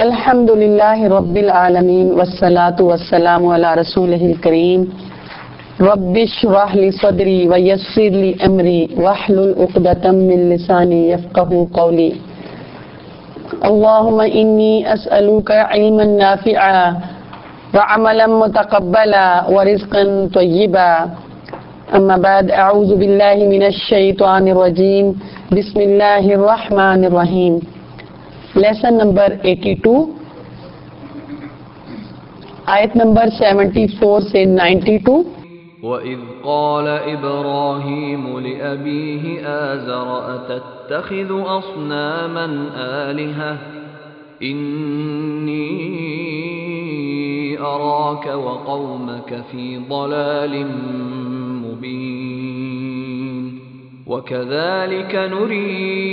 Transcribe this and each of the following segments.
अल्हम्दुलिल्लाहि रब्बिल आलमीन वस्सलातु वस्सलामु अला रसूलिहिल करीम रब्बिश्रह ली सदरी व यस्सिर ली अमरी वहलुल उक़दतम मिन लिसानी यफ़क़हू क़ौली। अल्लाहुम्मा इन्नी अस्अलुका इल्मन नाफ़िआ व अमलन मुतक़ब्बला व रिज़्क़न तय्यिबा। अम्मा बाद, अऊज़ु बिल्लाहि मिनश शैतानिर रजीम। बिस्मिल्लाहिर रहमानिर रहीम। लेसन नंबर 82, आयत नंबर 74 से 92। वइज़ क़ाल इब्राहीम लिअबीहि आज़र अतत्तख़िज़ु अस्नामन आलिहा इन्नी अराक व क़ौमक फ़ी ضलालिम मुबीन। वकज़ालिक नुरी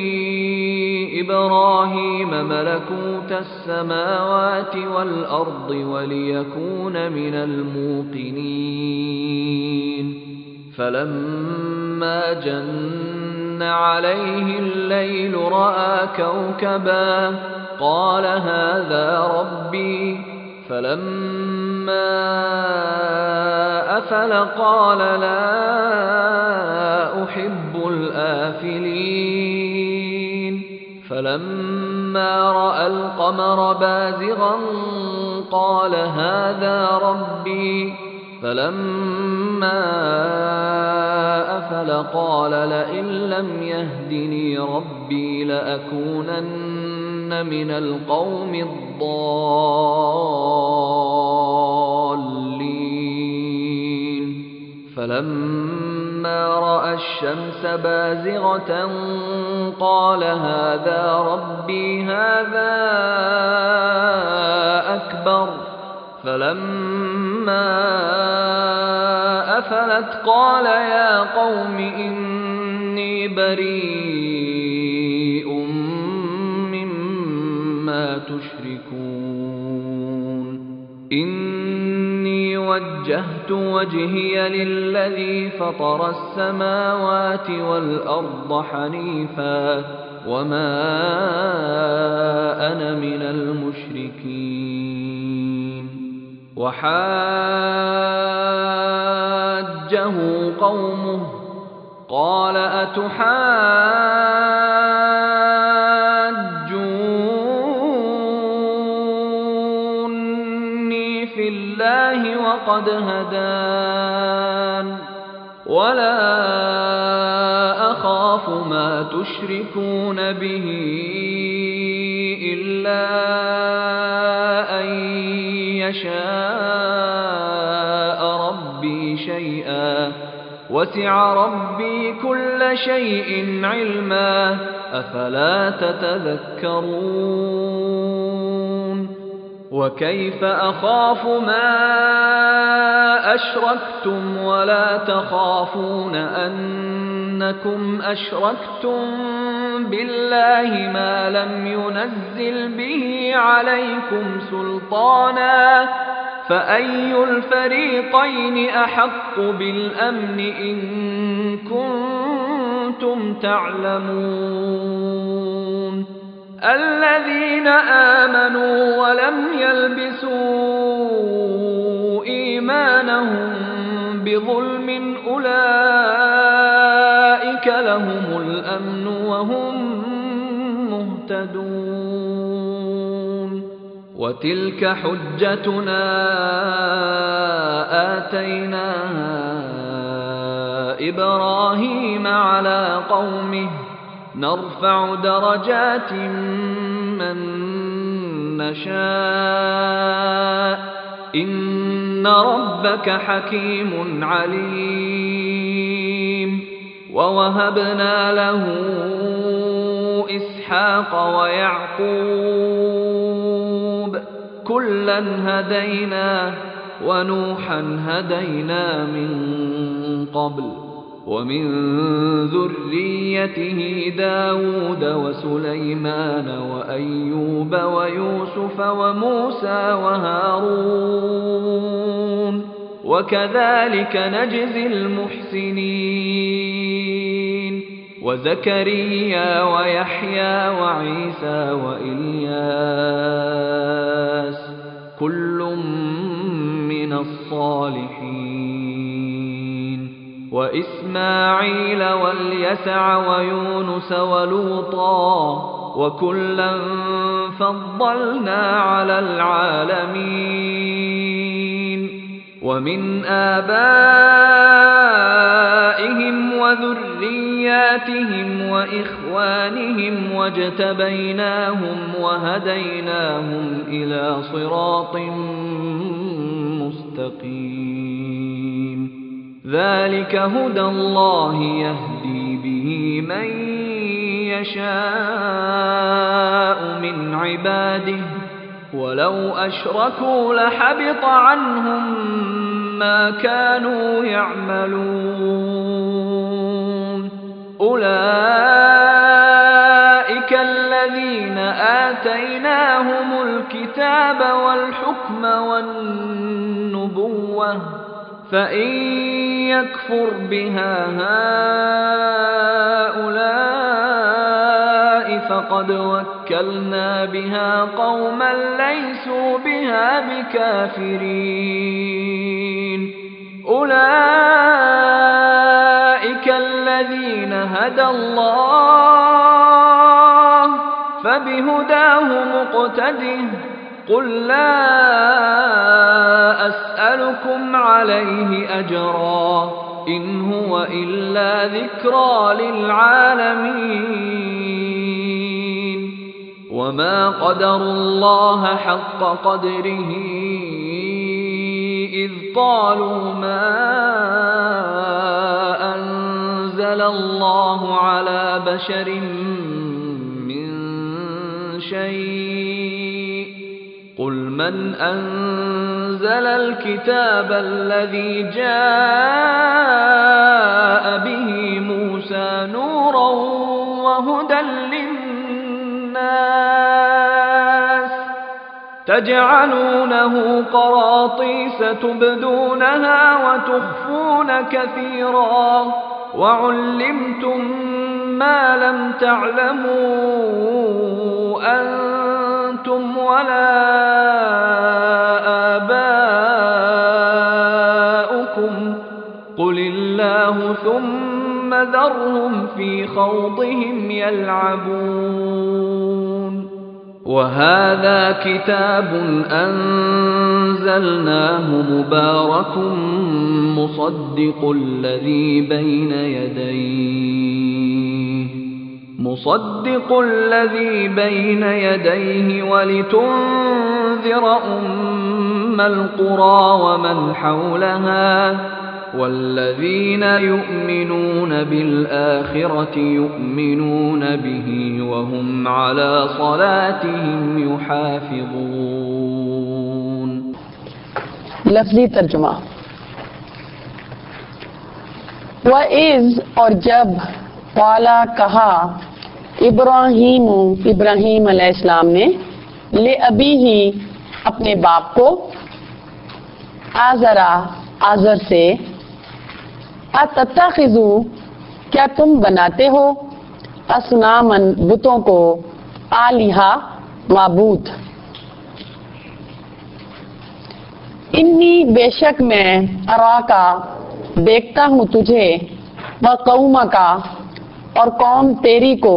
इब्राहीम मलकूत अस्समावाति वल अर्दि वलियकून मिनल मूक़िनीन। फलम्मा जन्न अलैहि अल-लैल रअा कौकबा क़ाल हाज़ा रब्बी। फलम्मा अफ़ल क़ाल ला उहिब्बुल आफ़िलीन। फलम्मा रअा القمر بازغا قال هذا ربي। فلما أفل قال لئن لم يهدني ربي لأكونن من القوم الضالين۔ فلما رأى الشمس بازغة قال هذا ربي هذا أكبر۔ فلما أفلت قال يا قوم إني بريء مما تشركون إني وجهت وجهي للذي فطر السماوات والأرض حنيفا وما أنا من المشركين۔ وحاجه قومه قال أتحاجوني في الله وقد هدان ولا أخاف ما تشركون به إلا أن يشاء ربي شيئا وسع ربي كل شيء علما أفلا تتذكرون۔ وكيف أخاف ما أشركتم ولا تخافون أنكم أشركتم بالله ما لم ينزل به عليكم سلطانا فأي الفريقين أحق بالأمن إن كنتم تعلمون؟ الذين آمنوا ولم يلبسوا إيمانهم بظلم أولئك لهم الأمن وهم مهتدون۔ وتلك حجتنا آتيناها إبراهيم على قومه نرفع درجات من نشاء إن ربك حكيم عليم۔ ووهبنا له إسحاق ويعقوب كلا هدينا ونوحا هدينا من قبل ومن ذريته داود وسليمان وأيوب ويوسف وموسى وهارون وكذلك نجزي المحسنين وزكريا ويحيى وعيسى وإلياس الصالحين وإسماعيل واليسع ويونس ولوطا وكلا فضلنا على العالمين ومن آبائهم وذرياتهم وإخوانهم واجتبيناهم وهديناهم إلى صراط مستقيم ذلك هدى الله يهدي به من يشاء من عباده ولو أشركوا لحبط عنهم ما كانوا يعملون أولئك الذين آتيناهم الكتاب والحكم والنبوة فإن يكفر بها هؤلاء فقد وكلنا بها قوما ليسوا بها بكافرين أولئك الذين هدى الله فبهداه مقتده قل لا أسألكم عليه أجرا إن هو إلا ذكرى للعالمين وما قدروا الله حق قدره إذ قالوا ما أنزل الله على بشر من شيء قل من أنزل الكتاب الذي جاء به موسى نورا وهدى للناس تجعلونه قراطيس تبدونها وتخفون كثيرا وعلمتم ما لم تعلموا أنتم ولا آباؤكم قل الله ثم ذرهم في خوضهم يلعبون وهذا كتاب أنزلناه مبارك مصدق الذي بين يديه ولتنذر أم القرى ومن حولها والذين يؤمنون بالآخرة يؤمنون به وهم على صلاتهم يحافظون. लफ्जी तर्जुमा वइज़ और जब काला कहा इब्राहीम अलैहिस्सलाम ने ले अबी ही अपने बाप को आज़र से अतत्तखिज़ू क्या तुम बनाते हो असनामन बुतों को आलिहा माबूद इन्नी बेशक मैं अरा का देखता हूँ तुझे व कौमा का और कौम तेरी को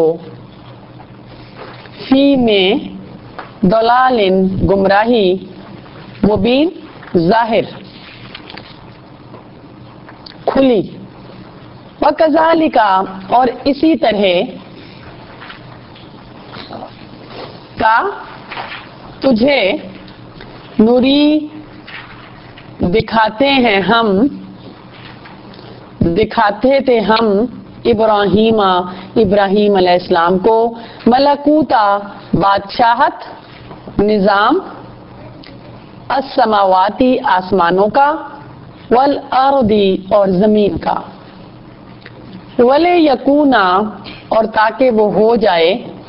फी में दलालिन गुमराही मुबीन जाहिर खुली व कज़ालिका और इसी तरह का तुझे नूरी दिखाते थे हम इब्राहीम अलैहिस्सलाम को मलकूता बादशाहत निजाम अस्समावाती आसमानों का वल अर्दी और जमीन का वले यकूना और ताकि वो हो जाए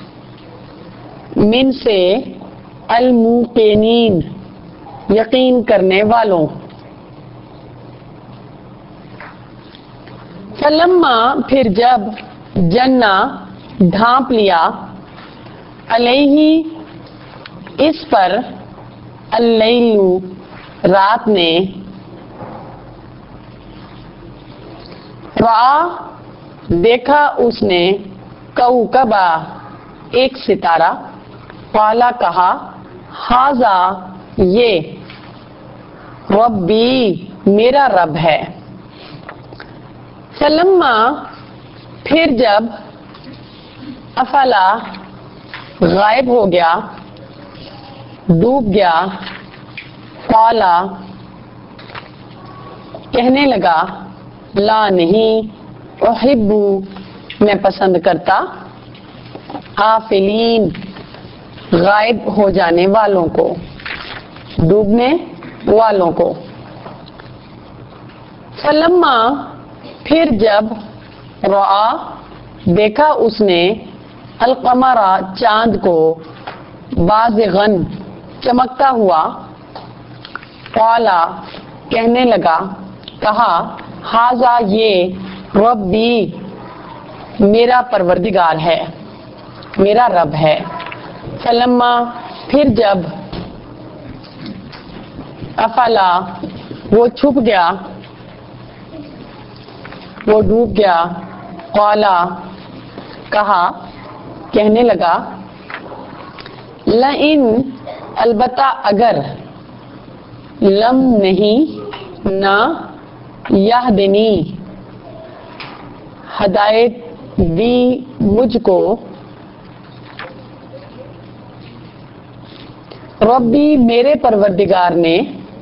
मिन से अल मुक़ीनीन यकीन करने वालों फलम्मा फिर जब जन्ना ढांप लिया अलैहि इस पर अल्लैलु रात ने رآ دیکھا اس نے، کوکبا ایک ستارہ، قالا کہا، ھذا یہ، ربی میرا رب ہے۔ فلما پھر جب، افلا غائب ہو گیا، ڈوب گیا، قالا کہنے لگا، لا نہیں، احب میں پسند کرتا، آفلین غائب ہو جانے والوں کو، ڈوبنے والوں کو۔ فلما پھر جب، رآ دیکھا اس نے، القمر چاند کو، بازغن چمکتا ہوا، قالا کہنے لگا، کہا، ھذا یہ، ربی میرا پروردگار ہے، میرا رب ہے۔ فلما پھر جب، افلا وہ چھپ گیا، وہ ڈوب گیا، قالا کہا، کہنے لگا، لئن البتہ اگر، لم نہیں، نہ، یہدنی ہدایت دی مجھ کو، ربی میرے پروردگار نے،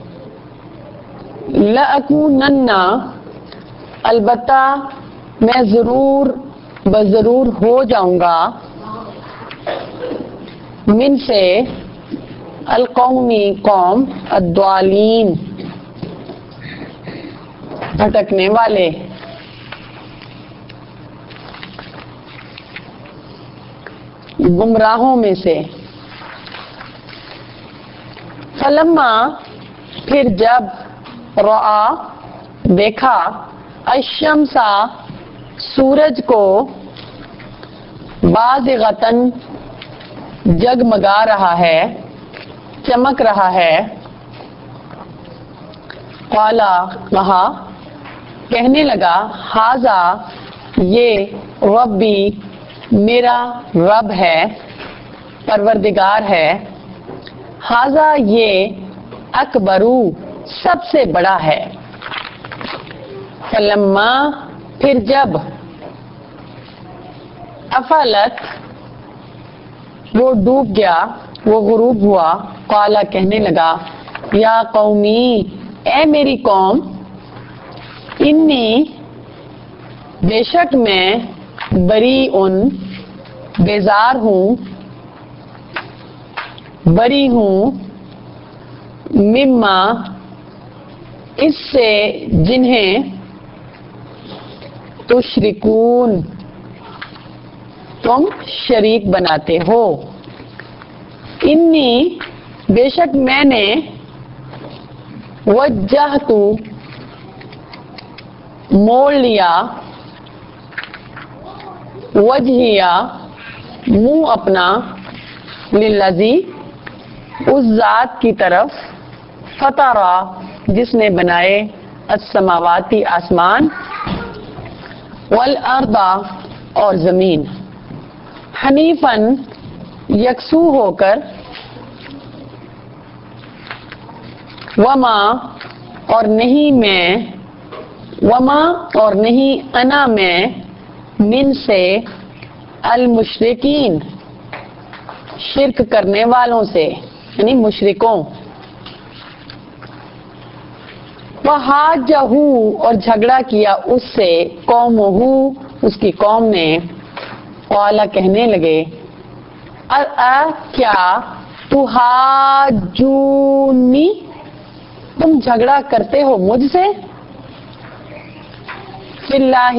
لأکونن البتہ میں ضرور بضرور ہو جاؤں گا، من سے، القومی قوم، الضالین بھٹکنے والے۔ گمراہوں میں سے۔ فلما پھر جب، رآ دیکھا، الشمس سورج کو، بازغتن جگمگا رہا ہے، چمک رہا ہے، قالا کہا، کہنے لگا، ھذا یہ، ربی میرا رب ہے، پروردگار ہے، ھذا یہ، اکبرو سب سے بڑا ہے۔ فلما پھر جب، افلت وہ ڈوب گیا، وہ غروب ہوا، قالا کہنے لگا، یا قومی اے میری قوم، انی بے شک میں، بریئن بیزار ہوں، بری ہوں، مما اس سے جنہیں، تشرکون تم شریک بناتے ہو، انی بے شک میں نے، وجہت موڑ لیا، وجہیا منہ اپنا، للذی اس ذات کی طرف، فطرا جس نے بنائے، السماواتی آسمان، والارض اور زمین، حنیفاً یکسو ہو کر، وما اور نہیں میں، وما اور نہیں انا میں، من سے، المشرکین شرک کرنے والوں سے، یعنی مشرکوں، وحاجہ اور جھگڑا کیا اس سے، قومہ اس کی قوم نے، قالا کہنے لگے، کیا تحاجونی تم جھگڑا کرتے ہو مجھ سے، فی اللہ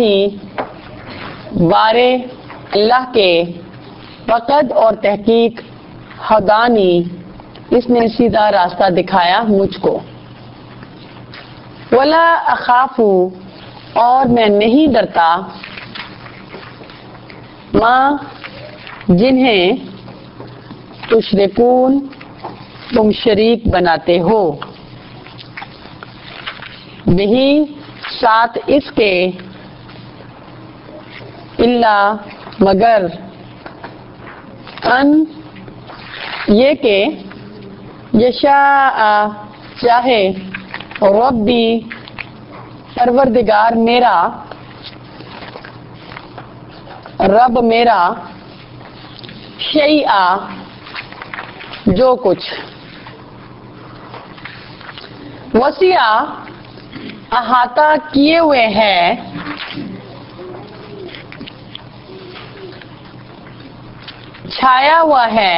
بارے اللہ کے، فقد اور تحقیق، ہدانی اس نے سیدھا راستہ دکھایا مجھ کو، ولا اخاف اور میں نہیں ڈرتا، ماں جنہیں، تشرکون تم شریک بناتے ہو، بہی ساتھ اس کے، الا مگر، ان یہ کہ یشاء چاہے، ربی پروردگار میرا، رب میرا، شیئا جو کچھ، وسیع احاطہ کیے ہوئے ہے، چھایا ہوا ہے،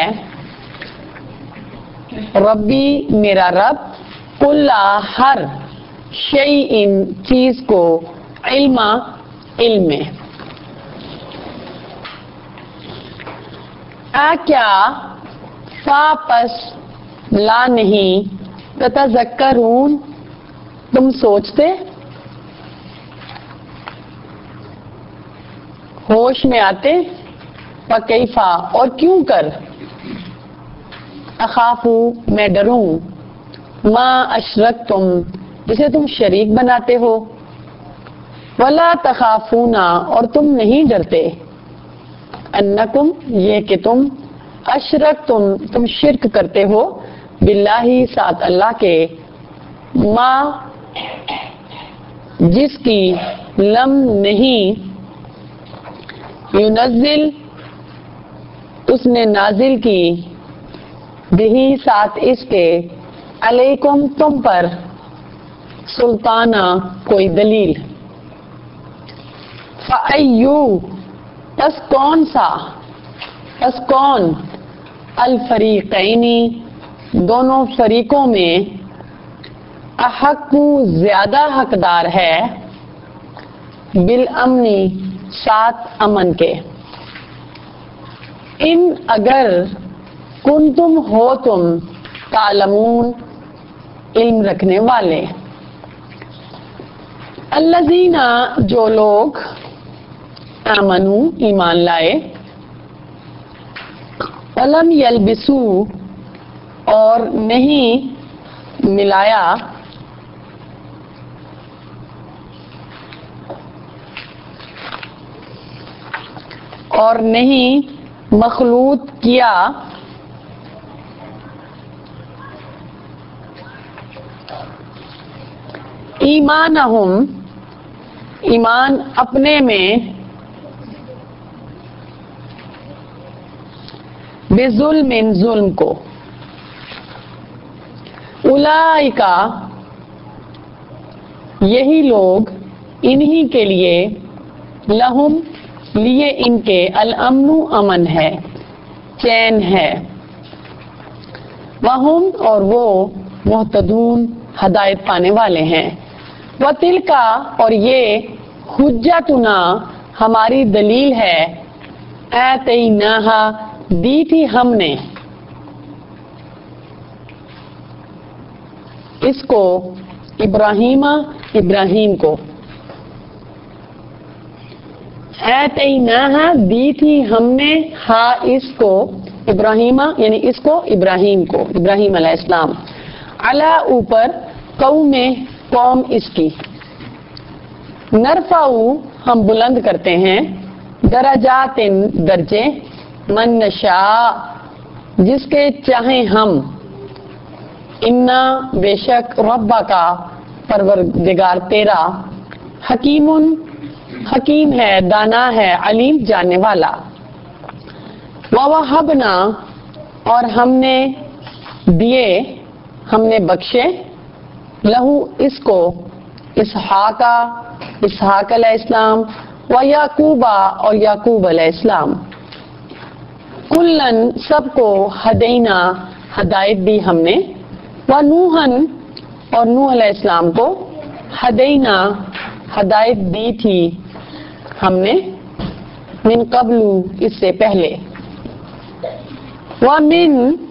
ربی میرا رب، کل ہر شیء چیز کو، علم علم میں، کیا واپس لا نہیں، تتذکرون تم سوچتے، ہوش میں آتے، وکیفا اور کیوں کر، اخافو میں ڈروں، ما اشرکتم جسے تم شریک بناتے ہو، ولا تخافون اور تم نہیں ڈرتے، انکم یہ کہ تم، اشرکتم تم شرک کرتے ہو، باللہ ساتھ اللہ کے، ما جس کی، لم نہیں، ينزل اس نے نازل کی، بہی ساتھ اس کے، علیکم تم پر، سلطانہ کوئی دلیل، فَأَيُّ پس کون سا، پس کون، الفریقینی دونوں فریقوں میں، احق زیادہ حقدار ہے، بالامنی ساتھ امن کے، ان اگر کنتم ہو تم، تعلمون علم رکھنے والے، الذین جو لوگ، آمنو ایمان لائے، ولم یلبسو اور نہیں ملایا، اور نہیں مخلوط کیا، ایمانہم ایمان اپنے میں، بظلم ظلم کو، اولئک یہی لوگ، انہی کے لیے، لہم لیے ان کے، الامن امن ہے، چین ہے، وہم اور وہ، مہتدون ہدایت پانے والے ہیں، وتلکا اور یہ، حجتنا ہماری دلیل ہے، آتیناہا دی تھی ہم نے، اس کو، ابراہیم کو، آتیناہا دی تھی ہم نے، ہاں اس کو، ابراہیم یعنی اس کو، ابراہیم علیہ السلام، علی اوپر، قوم اس کی، نرفعو ہم بلند کرتے ہیں، درجات درجے، من نشاء جس کے چاہیں ہم، انا بے شک، ربا کا پروردگار تیرا، حکیم ہے، دانا ہے، علیم جاننے والا، ووہبنا اور ہم نے دیے، ہم نے بخشے، لہو اس کو، اسحاق علیہ السلام، و یعقوبہ اور یعقوب علیہ السلام، کلن سب کو، ہدینا ہدایت دی ہم نے، و نوحن اور نوح علیہ السلام کو، ہدینا ہدایت دی تھی ہم نے، من قبل اس سے پہلے، ومن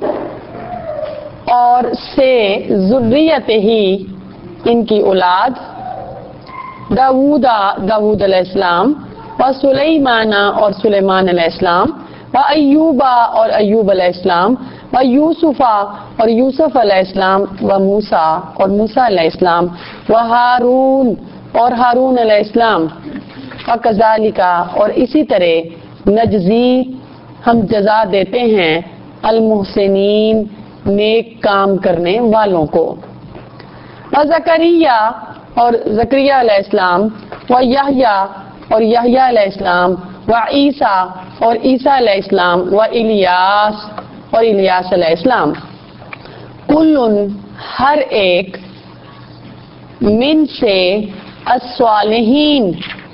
اور سے، ذریت ہی ان کی اولاد، داود علیہ السلام، و سلیمان اور سلیمان علیہ السلام، و ایوبا اور ایوب علیہ السلام، و یوسفا اور یوسف علیہ السلام، و موسیٰ اور موسیٰ علیہ السلام، و ہارون اور ہارون علیہ السلام، وَكَذَلِكَ اور اسی طرح نجزی ہم جزا دیتے ہیں المحسنین نیک کام کرنے والوں کو. وزکریا اور زکریہ علیہ السلام ویحییٰ اور یحییٰ علیہ السلام وعیسیٰ اور عیسیٰ علیہ السلام والیاس اور الیاس علیہ السلام کلن ہر ایک من سے الصالحین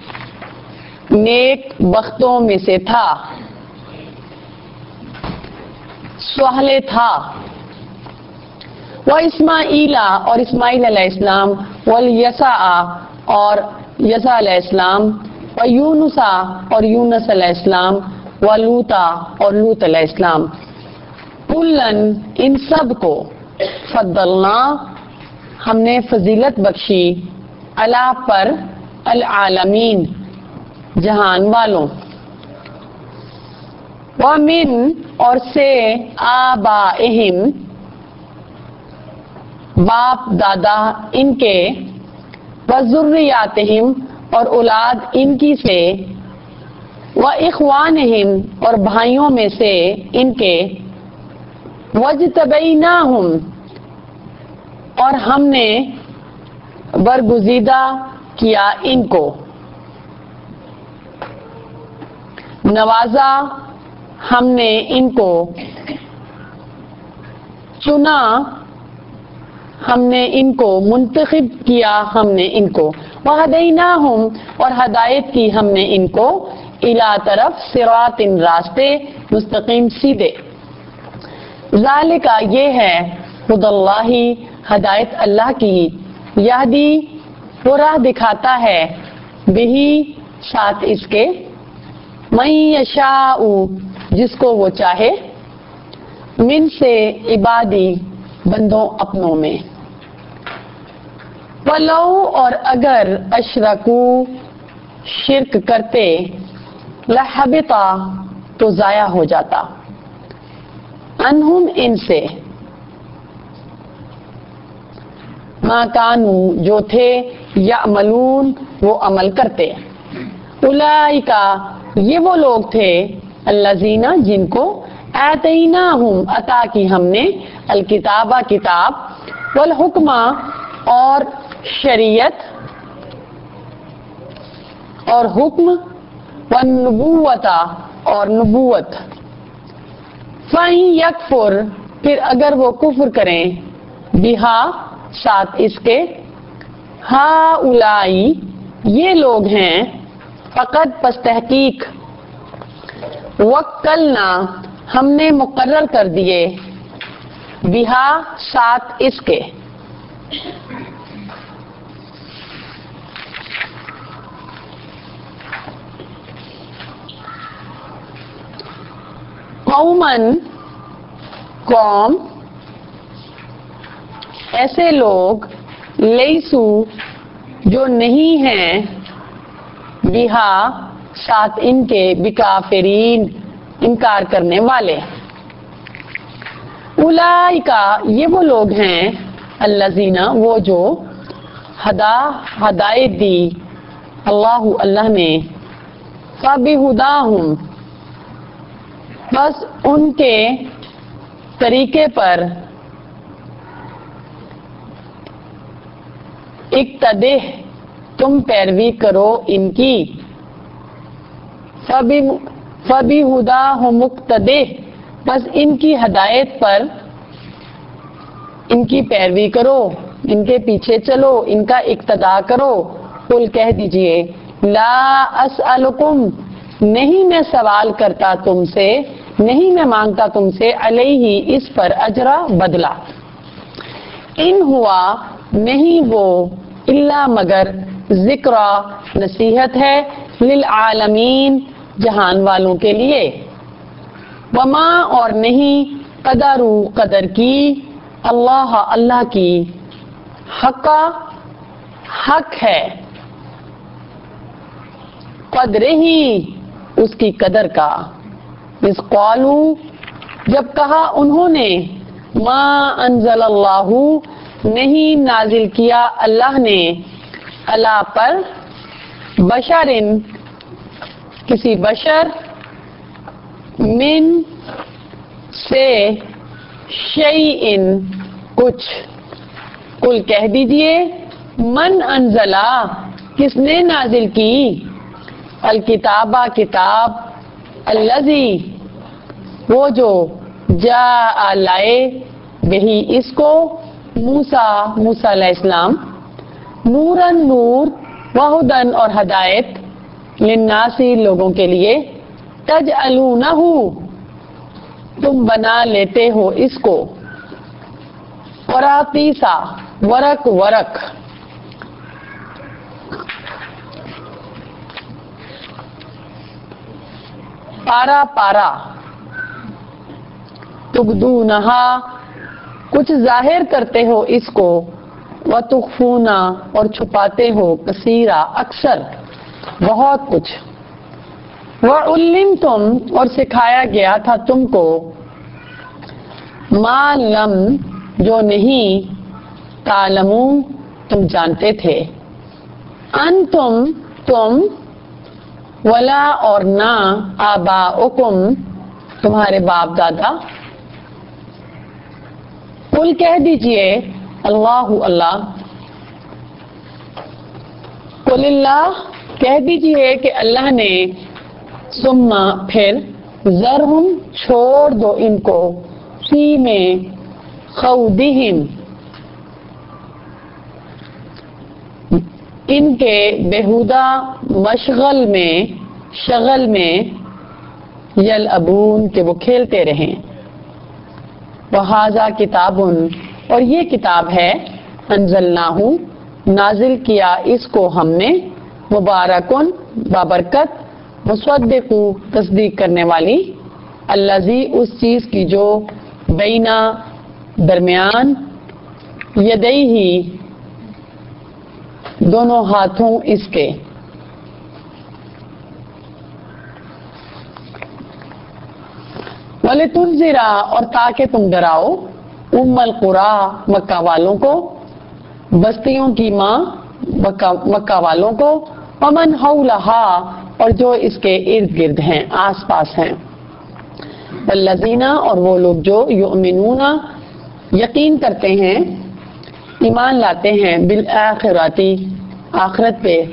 نیک بختوں میں سے تھا صالح تھا. واسماعیل اور اسماعیل علیہ السلام والیسع اور یسع علیہ السلام ویونس اور یونس علیہ السلام ولوطا اور لوط علیہ السلام کلن ان سب کو فضلنا ہم نے فضیلت بخشی علی پر العالمین جہان والوں. ومن اور سے آبائہم باپ دادا ان کے وذریاتہم اور اولاد ان کی سے واخوانہم اور بھائیوں میں سے ان کے وجتبیناہم اور ہم نے برگزیدہ کیا ان کو نوازا ہم نے ان کو چنا ہم نے ان کو منتخب کیا ہم نے ان کو وہدیناہم اور ہدایت کی ہم نے ان کو الی طرف صراط راستے مستقیم سیدھے. ذالک یہ ہے خود اللہ ہدایت اللہ کی یہدی وہ راہ دکھاتا ہے بہی ساتھ اس کے من یشاء جس کو وہ چاہے من سے عبادی بندوں اپنوں میں. ولو اور اگر اشرکو شرک کرتے لحبطا تو ضائع ہو جاتا انہم ان سے ما کانو جو تھے یعملون وہ عمل کرتے. اولئکا یہ وہ لوگ تھے الذین جن کو آتیناہم عطا کی ہم نے الکتابہ کتاب والحکمہ اور شریعت اور حکم والنبوۃ اور نبوت. فَإِن یکفر پھر اگر وہ کفر کریں بہا ساتھ اس کے ہؤلائی یہ لوگ ہیں فقط پس تحقیق وکلنا ہم نے مقرر کر دیے بہا ساتھ اس کے قومن قوم ایسے لوگ لیسو جو نہیں ہیں بہا ساتھ ان کے بکافرین انکار کرنے والے. اولئکا یہ وہ لوگ ہیں الذین وہ جو ہدایت دی اللہ نے فبہداہم بس ان کے طریقے پر اقتدے تم پیروی کرو ان کی فبہداہم اقتدے بس ان کی ہدایت پر ان کی پیروی کرو ان کے پیچھے چلو ان کا اقتدا کرو. قل کہہ دیجئے لا اسألکم نہیں میں سوال کرتا تم سے نہیں میں مانگتا تم سے علیہ اس پر اجرا بدلہ ان ہوا نہیں وہ الا مگر ذکر نصیحت ہے للعالمین جہان والوں کے لیے. وما اور نہیں قدرو قدر کی اللہ کی حق ہے قدر ہی اس کی قدر کا. اس قالو جب کہا انہوں نے ما انزل اللہ نہیں نازل کیا اللہ نے اللہ پر بشرن کسی بشر، من سے، شیئن کچھ، قل کہہ دیجئے من انزلہ کس نے نازل کی، الکتابہ کتاب، الذی وہ جو جاء لائے، بہی اس کو، موسیٰ علیہ السلام، نورن نور، وہدن اور ہدایت، للناسی لوگوں کے لیے، تجعلونہ تم بنا لیتے ہو اس کو، قراطیسا ورق ورق، پارا پارا، تبدونہا کچھ ظاہر کرتے ہو اس کو، وتخفونا اور چھپاتے ہو، کثیرا اکثر، بہت کچھ، وعلمتم اور سکھایا گیا تھا تم کو، ما لم جو نہیں، تعلمو تم جانتے تھے، انتم تم، ولا اور نہ، آباؤکم تمہارے باپ دادا، قل کہہ دیجئے اللہ اللہ، قل اللہ کہہ دیجئے کہ اللہ نے، ثم پھر، ذرہم چھوڑ دو ان کو، فی میں، خوضہم ان کے بےہودہ مشغل میں، شغل میں، یلعبون کہ وہ کھیلتے رہیں، وہذا کتاب اور یہ کتاب ہے، انزلناہ نازل کیا اس کو ہم نے، مبارکن بابرکت، مصدق تصدیق کرنے والی، الذی اس چیز کی جو، بینا درمیان، یدیہ دونوں ہاتھوں اس کے، وَلِتُنذِرَ اور تاکہ تم ڈراؤ، القریٰ مکہ والوں کو، بستیوں کی ماں مکہ والوں کو، ومن حولہا اور جو اس کے ارد گرد ہیں، آس پاس ہیں، والذین اور وہ لوگ جو یؤمنون یقین کرتے ہیں، ایمان لاتے ہیں، بالآخرتی آخرت پہ،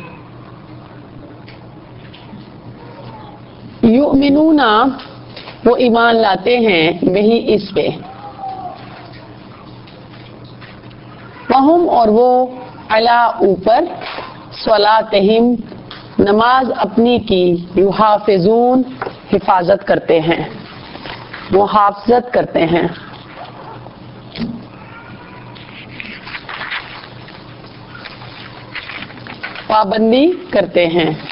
یؤمنون وہ ایمان لاتے ہیں، وہی اس پہ، وہم اور وہ، علی اوپر، صلاتہم نماز اپنی کی، یحافظون حفاظت کرتے ہیں، محافظت کرتے ہیں، پابندی کرتے ہیں،